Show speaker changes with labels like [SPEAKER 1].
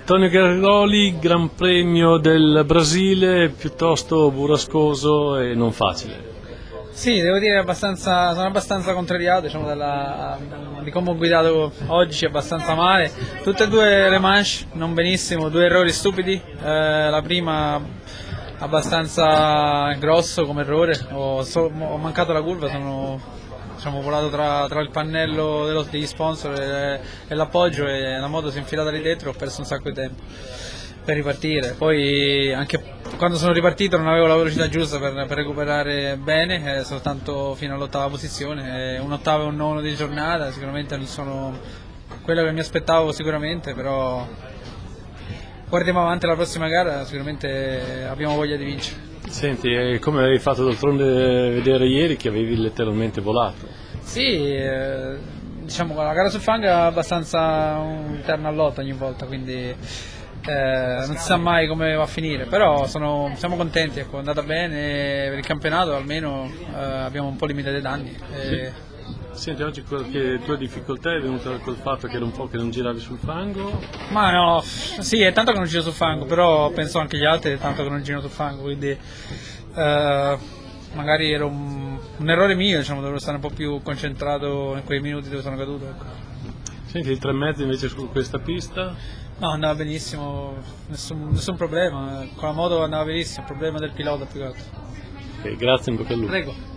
[SPEAKER 1] Antonio Garroli, Gran Premio del Brasile, piuttosto burrascoso e non facile.
[SPEAKER 2] Sì, devo dire sono abbastanza contrariato, diciamo, di come ho guidato oggi, abbastanza male. Tutte e due le manche non benissimo, due errori stupidi. La prima abbastanza grosso come errore, ho mancato la curva, sono diciamo, volato tra il pannello degli sponsor e l'appoggio e la moto si è infilata lì dentro e ho perso un sacco di tempo per ripartire. Poi anche quando sono ripartito non avevo la velocità giusta per recuperare bene, soltanto fino all'ottava posizione, un ottavo e un nono di giornata, sicuramente non sono quello che mi aspettavo sicuramente, però guardiamo avanti alla prossima gara, sicuramente abbiamo voglia di vincere.
[SPEAKER 1] Senti, come avevi fatto d'altronde vedere ieri che avevi letteralmente volato?
[SPEAKER 2] Sì, diciamo che la gara sul fango è abbastanza un terno al lotto ogni volta, quindi non si sa mai come va a finire, però siamo contenti, ecco, è andata bene per il campionato, almeno abbiamo un po' limitato i danni.
[SPEAKER 1] Senti, oggi qualche tua difficoltà è venuta col fatto che era un po' che non giravi sul fango?
[SPEAKER 2] Ma no, sì, è tanto che non giro sul fango, però penso anche gli altri è tanto che non girano sul fango, quindi magari era un errore mio, diciamo, dovevo stare un po' più concentrato in quei minuti dove sono caduto. Ecco.
[SPEAKER 1] Senti, il 3,5 invece su questa pista?
[SPEAKER 2] No, andava benissimo, nessun problema, con la moto andava benissimo, il problema del pilota più che altro.
[SPEAKER 1] Ok, grazie, in bocca al lupo.
[SPEAKER 2] Prego.